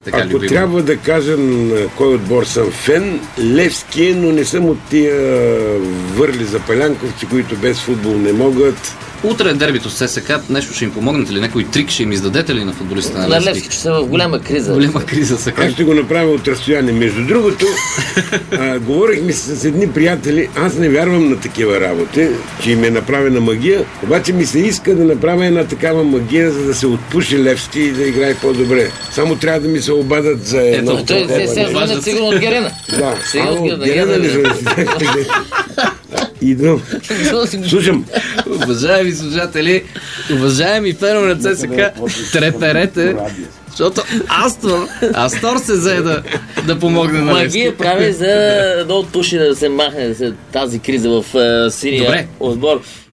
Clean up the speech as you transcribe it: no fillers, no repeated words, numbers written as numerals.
Така ако трябва да кажа на кой отбор съм фен, Левски, но не съм от тия върли за палянковци, които без футбол не могат. Утре е дербито с ССК, нещо ще им помогнете ли? Някой трик ще им издадете ли на футболистите на Левски? На Левски, че са в голяма криза. Голяма криза са. Аз ще го направя от разстояние. Между другото, говорихме с едни приятели, аз не вярвам на такива работи, че им е направена магия, обаче ми се иска да направя една такава магия, за да се отпуши Левски и да играе по-добре. Само трябва да ми се обадат за едно. Ето, той се звънят сигурно от Герена. Да, от Герена ли звънят? Идвам. Слушам. Уважаеми слушатели, уважаеми фенове на ЦСКА, треперете, защото Астор се взе да помогне на Левски. Магия прави за да отпуши, да се махне тази криза в синия отбор.